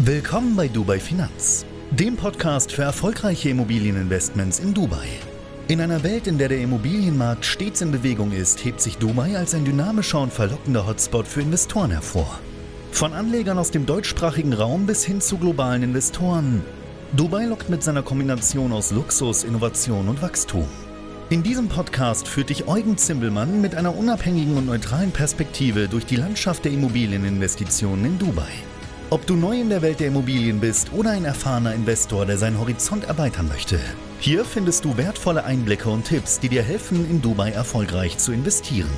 Willkommen bei Dubai Finanz, dem Podcast für erfolgreiche Immobilieninvestments in Dubai. In einer Welt, in der der Immobilienmarkt stets in Bewegung ist, hebt sich Dubai als ein dynamischer und verlockender Hotspot für Investoren hervor. Von Anlegern aus dem deutschsprachigen Raum bis hin zu globalen Investoren. Dubai lockt mit seiner Kombination aus Luxus, Innovation und Wachstum. In diesem Podcast führt dich Eugen Zimbelmann mit einer unabhängigen und neutralen Perspektive durch die Landschaft der Immobilieninvestitionen in Dubai. Ob du neu in der Welt der Immobilien bist oder ein erfahrener Investor, der seinen Horizont erweitern möchte, hier findest du wertvolle Einblicke und Tipps, die dir helfen, in Dubai erfolgreich zu investieren.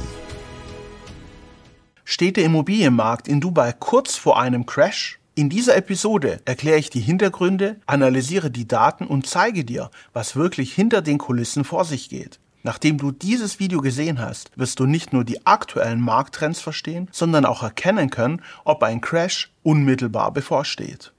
Steht der Immobilienmarkt in Dubai kurz vor einem Crash? In dieser Episode erkläre ich die Hintergründe, analysiere die Daten und zeige dir, was wirklich hinter den Kulissen vor sich geht. Nachdem du dieses Video gesehen hast, wirst du nicht nur die aktuellen Markttrends verstehen, sondern auch erkennen können, ob ein Crash unmittelbar bevorsteht.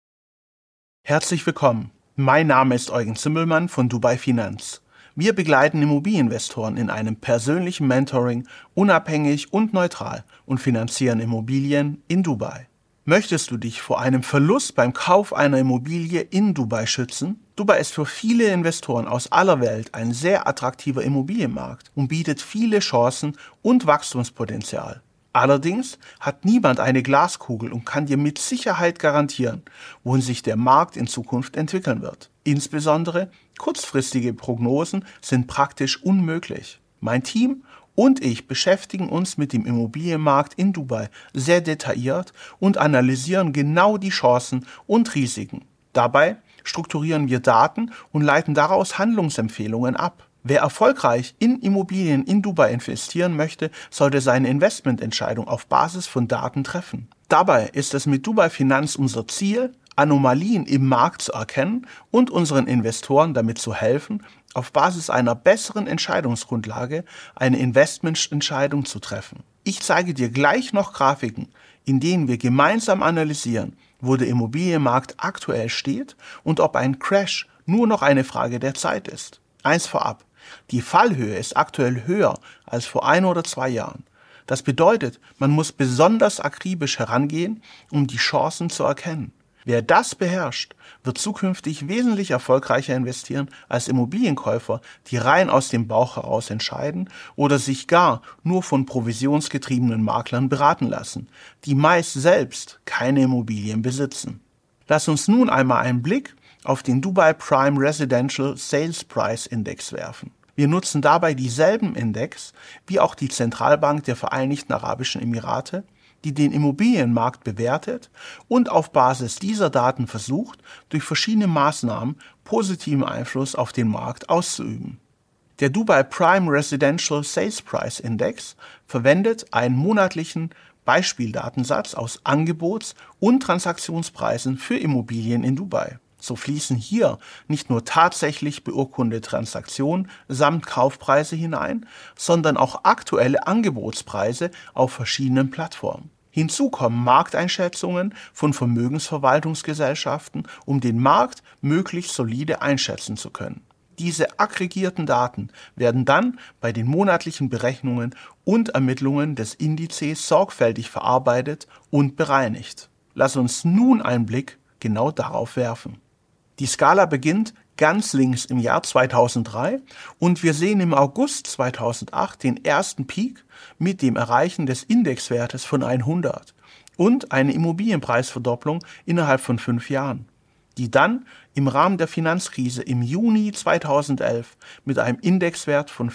Herzlich willkommen. Mein Name ist Eugen Zimbelmann von Dubai Finanz. Wir begleiten Immobilieninvestoren in einem persönlichen Mentoring, unabhängig und neutral, und finanzieren Immobilien in Dubai. Möchtest du dich vor einem Verlust beim Kauf einer Immobilie in Dubai schützen? Dubai ist für viele Investoren aus aller Welt ein sehr attraktiver Immobilienmarkt und bietet viele Chancen und Wachstumspotenzial. Allerdings hat niemand eine Glaskugel und kann dir mit Sicherheit garantieren, wohin sich der Markt in Zukunft entwickeln wird. Insbesondere kurzfristige Prognosen sind praktisch unmöglich. Mein Team und ich beschäftigen uns mit dem Immobilienmarkt in Dubai sehr detailliert und analysieren genau die Chancen und Risiken. Dabei strukturieren wir Daten und leiten daraus Handlungsempfehlungen ab. Wer erfolgreich in Immobilien in Dubai investieren möchte, sollte seine Investmententscheidung auf Basis von Daten treffen. Dabei ist es mit Dubai Finanz unser Ziel, Anomalien im Markt zu erkennen und unseren Investoren damit zu helfen, auf Basis einer besseren Entscheidungsgrundlage eine Investmententscheidung zu treffen. Ich zeige dir gleich noch Grafiken, in denen wir gemeinsam analysieren, wo der Immobilienmarkt aktuell steht und ob ein Crash nur noch eine Frage der Zeit ist. Eins vorab: Die Fallhöhe ist aktuell höher als vor 1 oder 2 Jahren. Das bedeutet, man muss besonders akribisch herangehen, um die Chancen zu erkennen. Wer das beherrscht, wird zukünftig wesentlich erfolgreicher investieren als Immobilienkäufer, die rein aus dem Bauch heraus entscheiden oder sich gar nur von provisionsgetriebenen Maklern beraten lassen, die meist selbst keine Immobilien besitzen. Lass uns nun einmal einen Blick auf den Dubai Prime Residential Sales Price Index werfen. Wir nutzen dabei dieselben Index wie auch die Zentralbank der Vereinigten Arabischen Emirate, die den Immobilienmarkt bewertet und auf Basis dieser Daten versucht, durch verschiedene Maßnahmen positiven Einfluss auf den Markt auszuüben. Der Dubai Prime Residential Sales Price Index verwendet einen monatlichen Beispieldatensatz aus Angebots- und Transaktionspreisen für Immobilien in Dubai. So fließen hier nicht nur tatsächlich beurkundete Transaktionen samt Kaufpreise hinein, sondern auch aktuelle Angebotspreise auf verschiedenen Plattformen. Hinzu kommen Markteinschätzungen von Vermögensverwaltungsgesellschaften, um den Markt möglichst solide einschätzen zu können. Diese aggregierten Daten werden dann bei den monatlichen Berechnungen und Ermittlungen des Indizes sorgfältig verarbeitet und bereinigt. Lass uns nun einen Blick genau darauf werfen. Die Skala beginnt ganz links im Jahr 2003 und wir sehen im August 2008 den ersten Peak mit dem Erreichen des Indexwertes von 100 und eine Immobilienpreisverdopplung innerhalb von 5 Jahren, die dann im Rahmen der Finanzkrise im Juni 2011 mit einem Indexwert von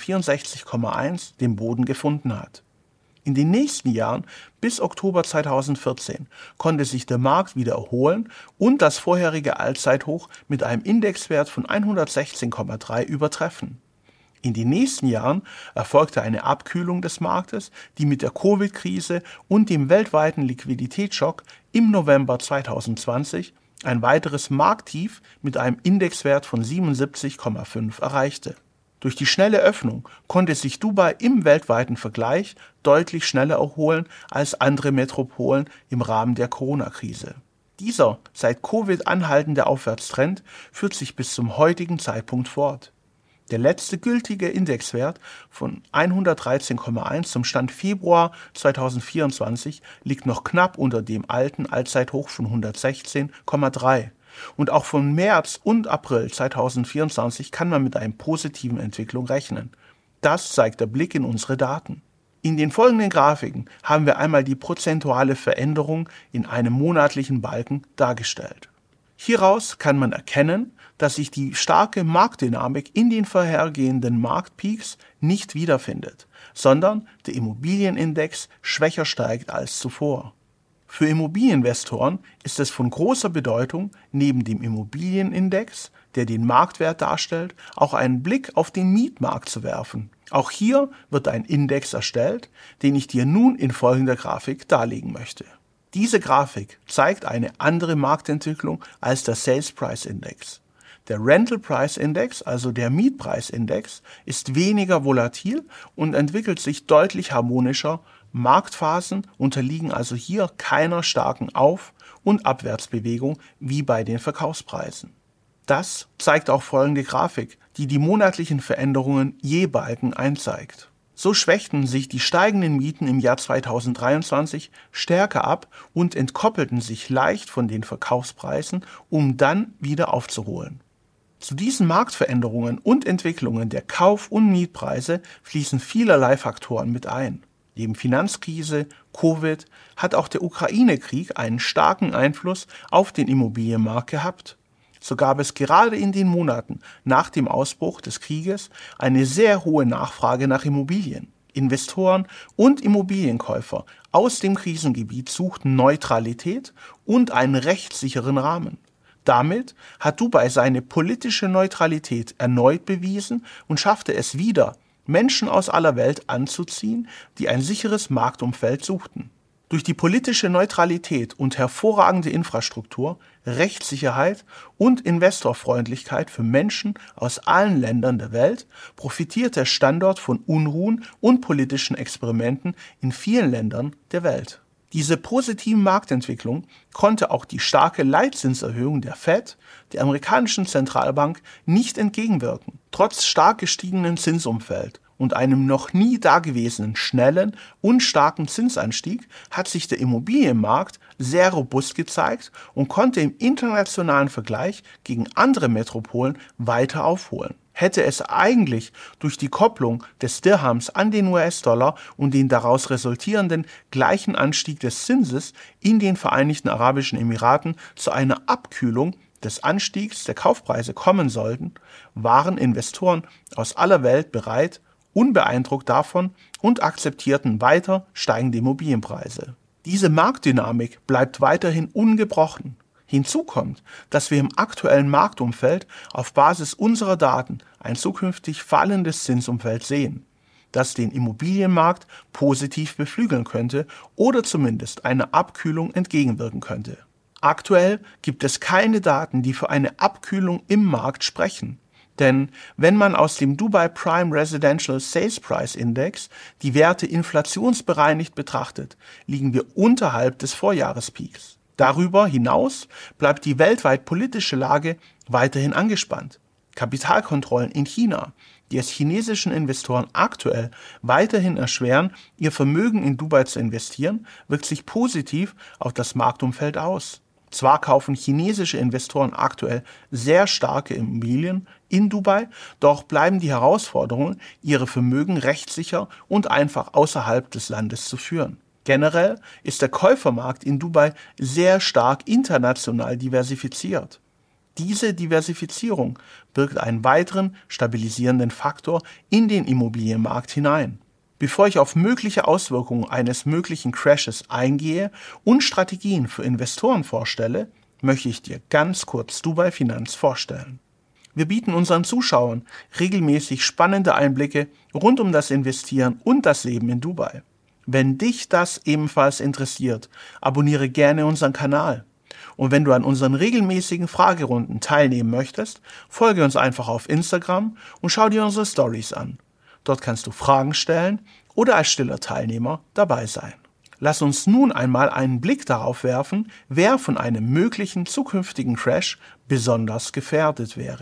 64,1 den Boden gefunden hat. In den nächsten Jahren bis Oktober 2014 konnte sich der Markt wieder erholen und das vorherige Allzeithoch mit einem Indexwert von 116,3 übertreffen. In den nächsten Jahren erfolgte eine Abkühlung des Marktes, die mit der Covid-Krise und dem weltweiten Liquiditätsschock im November 2020 ein weiteres Markttief mit einem Indexwert von 77,5 erreichte. Durch die schnelle Öffnung konnte sich Dubai im weltweiten Vergleich deutlich schneller erholen als andere Metropolen im Rahmen der Corona-Krise. Dieser seit Covid anhaltende Aufwärtstrend führt sich bis zum heutigen Zeitpunkt fort. Der letzte gültige Indexwert von 113,1 zum Stand Februar 2024 liegt noch knapp unter dem alten Allzeithoch von 116,3. Und auch von März und April 2024 kann man mit einer positiven Entwicklung rechnen. Das zeigt der Blick in unsere Daten. In den folgenden Grafiken haben wir einmal die prozentuale Veränderung in einem monatlichen Balken dargestellt. Hieraus kann man erkennen, dass sich die starke Marktdynamik in den vorhergehenden Marktpeaks nicht wiederfindet, sondern der Immobilienindex schwächer steigt als zuvor. Für Immobilieninvestoren ist es von großer Bedeutung, neben dem Immobilienindex, der den Marktwert darstellt, auch einen Blick auf den Mietmarkt zu werfen. Auch hier wird ein Index erstellt, den ich dir nun in folgender Grafik darlegen möchte. Diese Grafik zeigt eine andere Marktentwicklung als der Sales Price Index. Der Rental Price Index, also der Mietpreisindex, ist weniger volatil und entwickelt sich deutlich harmonischer. Marktphasen unterliegen also hier keiner starken Auf- und Abwärtsbewegung wie bei den Verkaufspreisen. Das zeigt auch folgende Grafik, die die monatlichen Veränderungen je Balken einzeigt. So schwächten sich die steigenden Mieten im Jahr 2023 stärker ab und entkoppelten sich leicht von den Verkaufspreisen, um dann wieder aufzuholen. Zu diesen Marktveränderungen und Entwicklungen der Kauf- und Mietpreise fließen vielerlei Faktoren mit ein. Neben Finanzkrise, Covid hat auch der Ukraine-Krieg einen starken Einfluss auf den Immobilienmarkt gehabt. So gab es gerade in den Monaten nach dem Ausbruch des Krieges eine sehr hohe Nachfrage nach Immobilien. Investoren und Immobilienkäufer aus dem Krisengebiet suchten Neutralität und einen rechtssicheren Rahmen. Damit hat Dubai seine politische Neutralität erneut bewiesen und schaffte es wieder, Menschen aus aller Welt anzuziehen, die ein sicheres Marktumfeld suchten. Durch die politische Neutralität und hervorragende Infrastruktur, Rechtssicherheit und Investorfreundlichkeit für Menschen aus allen Ländern der Welt profitiert der Standort von Unruhen und politischen Experimenten in vielen Ländern der Welt. Diese positiven Marktentwicklung konnte auch die starke Leitzinserhöhung der Fed, der amerikanischen Zentralbank, nicht entgegenwirken. Trotz stark gestiegenen Zinsumfeld und einem noch nie dagewesenen schnellen und starken Zinsanstieg hat sich der Immobilienmarkt sehr robust gezeigt und konnte im internationalen Vergleich gegen andere Metropolen weiter aufholen. Hätte es eigentlich durch die Kopplung des Dirhams an den US-Dollar und den daraus resultierenden gleichen Anstieg des Zinses in den Vereinigten Arabischen Emiraten zu einer Abkühlung des Anstiegs der Kaufpreise kommen sollten, waren Investoren aus aller Welt bereit, unbeeindruckt davon und akzeptierten weiter steigende Immobilienpreise. Diese Marktdynamik bleibt weiterhin ungebrochen. Hinzu kommt, dass wir im aktuellen Marktumfeld auf Basis unserer Daten ein zukünftig fallendes Zinsumfeld sehen, das den Immobilienmarkt positiv beflügeln könnte oder zumindest einer Abkühlung entgegenwirken könnte. Aktuell gibt es keine Daten, die für eine Abkühlung im Markt sprechen. Denn wenn man aus dem Dubai Prime Residential Sales Price Index die Werte inflationsbereinigt betrachtet, liegen wir unterhalb des Vorjahrespeaks. Darüber hinaus bleibt die weltweit politische Lage weiterhin angespannt. Kapitalkontrollen in China, die es chinesischen Investoren aktuell weiterhin erschweren, ihr Vermögen in Dubai zu investieren, wirkt sich positiv auf das Marktumfeld aus. Zwar kaufen chinesische Investoren aktuell sehr starke Immobilien in Dubai, doch bleiben die Herausforderungen, ihre Vermögen rechtssicher und einfach außerhalb des Landes zu führen. Generell ist der Käufermarkt in Dubai sehr stark international diversifiziert. Diese Diversifizierung birgt einen weiteren stabilisierenden Faktor in den Immobilienmarkt hinein. Bevor ich auf mögliche Auswirkungen eines möglichen Crashes eingehe und Strategien für Investoren vorstelle, möchte ich dir ganz kurz Dubai Finanz vorstellen. Wir bieten unseren Zuschauern regelmäßig spannende Einblicke rund um das Investieren und das Leben in Dubai. Wenn dich das ebenfalls interessiert, abonniere gerne unseren Kanal. Und wenn du an unseren regelmäßigen Fragerunden teilnehmen möchtest, folge uns einfach auf Instagram und schau dir unsere Stories an. Dort kannst du Fragen stellen oder als stiller Teilnehmer dabei sein. Lass uns nun einmal einen Blick darauf werfen, wer von einem möglichen zukünftigen Crash besonders gefährdet wäre.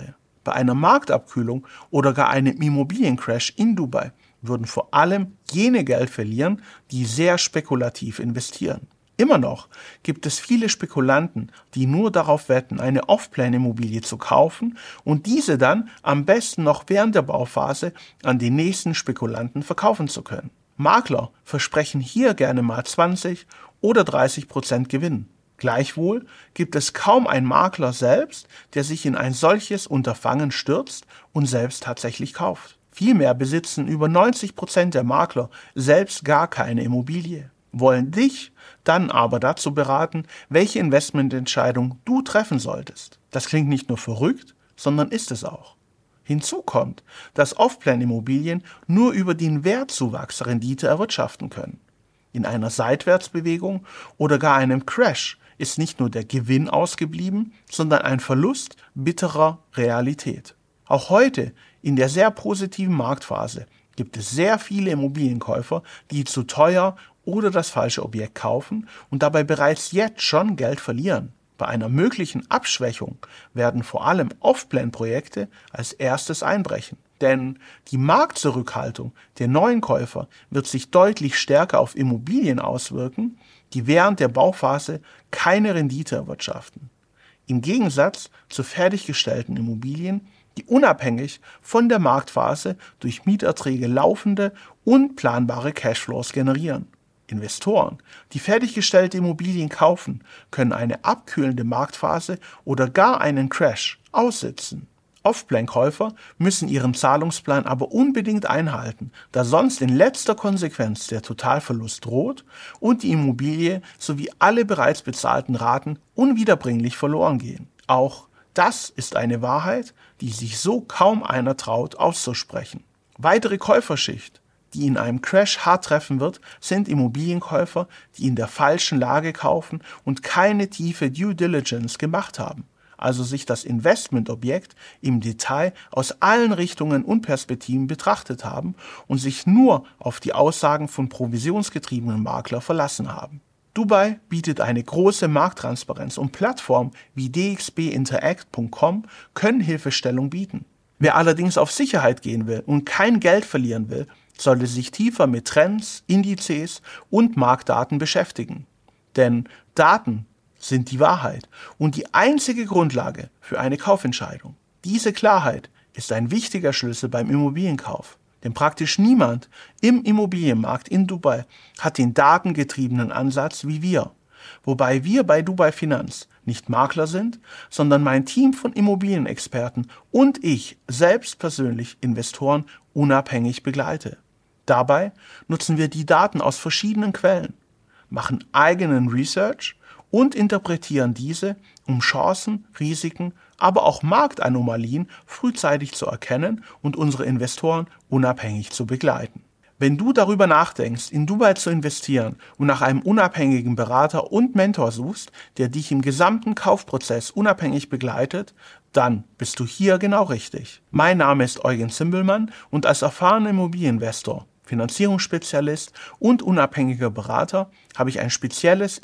Bei einer Marktabkühlung oder gar einem Immobiliencrash in Dubai würden vor allem jene Geld verlieren, die sehr spekulativ investieren. Immer noch gibt es viele Spekulanten, die nur darauf wetten, eine Off-Plan-Immobilie zu kaufen und diese dann am besten noch während der Bauphase an den nächsten Spekulanten verkaufen zu können. Makler versprechen hier gerne mal 20 oder 30% Gewinn. Gleichwohl gibt es kaum einen Makler selbst, der sich in ein solches Unterfangen stürzt und selbst tatsächlich kauft. Vielmehr besitzen über 90% der Makler selbst gar keine Immobilie, wollen dich dann aber dazu beraten, welche Investmententscheidung du treffen solltest. Das klingt nicht nur verrückt, sondern ist es auch. Hinzu kommt, dass Off-Plan-Immobilien nur über den Wertzuwachs Rendite erwirtschaften können. In einer Seitwärtsbewegung oder gar einem Crash ist nicht nur der Gewinn ausgeblieben, sondern ein Verlust bitterer Realität. Auch heute, in der sehr positiven Marktphase, gibt es sehr viele Immobilienkäufer, die zu teuer oder das falsche Objekt kaufen und dabei bereits jetzt schon Geld verlieren. Bei einer möglichen Abschwächung werden vor allem Off-Plan-Projekte als erstes einbrechen. Denn die Marktzurückhaltung der neuen Käufer wird sich deutlich stärker auf Immobilien auswirken, die während der Bauphase keine Rendite erwirtschaften. Im Gegensatz zu fertiggestellten Immobilien, die unabhängig von der Marktphase durch Mieterträge laufende und planbare Cashflows generieren. Investoren, die fertiggestellte Immobilien kaufen, können eine abkühlende Marktphase oder gar einen Crash aussitzen. Off-Plan-Käufer müssen ihren Zahlungsplan aber unbedingt einhalten, da sonst in letzter Konsequenz der Totalverlust droht und die Immobilie sowie alle bereits bezahlten Raten unwiederbringlich verloren gehen. Auch das ist eine Wahrheit, die sich so kaum einer traut auszusprechen. Weitere Käuferschicht, die in einem Crash hart treffen wird, sind Immobilienkäufer, die in der falschen Lage kaufen und keine tiefe Due Diligence gemacht haben, also sich das Investmentobjekt im Detail aus allen Richtungen und Perspektiven betrachtet haben und sich nur auf die Aussagen von provisionsgetriebenen Maklern verlassen haben. Dubai bietet eine große Markttransparenz und Plattformen wie dxbinteract.com können Hilfestellung bieten. Wer allerdings auf Sicherheit gehen will und kein Geld verlieren will, sollte sich tiefer mit Trends, Indizes und Marktdaten beschäftigen. Denn Daten sind die Wahrheit und die einzige Grundlage für eine Kaufentscheidung. Diese Klarheit ist ein wichtiger Schlüssel beim Immobilienkauf. Denn praktisch niemand im Immobilienmarkt in Dubai hat den datengetriebenen Ansatz wie wir. Wobei wir bei Dubai Finanz nicht Makler sind, sondern mein Team von Immobilienexperten und ich selbst persönlich Investoren unabhängig begleite. Dabei nutzen wir die Daten aus verschiedenen Quellen, machen eigenen Research und interpretieren diese, um Chancen, Risiken, aber auch Marktanomalien frühzeitig zu erkennen und unsere Investoren unabhängig zu begleiten. Wenn du darüber nachdenkst, in Dubai zu investieren und nach einem unabhängigen Berater und Mentor suchst, der dich im gesamten Kaufprozess unabhängig begleitet, dann bist du hier genau richtig. Mein Name ist Eugen Zimbelmann und als erfahrener Immobilieninvestor, Finanzierungsspezialist und unabhängiger Berater habe ich ein spezielles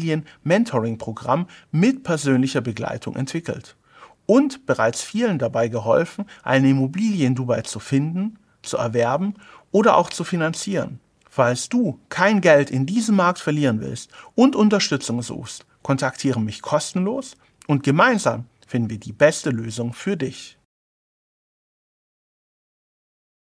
Immobilien-Mentoring-Programm mit persönlicher Begleitung entwickelt und bereits vielen dabei geholfen, eine Immobilie in Dubai zu finden, zu erwerben oder auch zu finanzieren. Falls du kein Geld in diesem Markt verlieren willst und Unterstützung suchst, kontaktiere mich kostenlos und gemeinsam finden wir die beste Lösung für dich.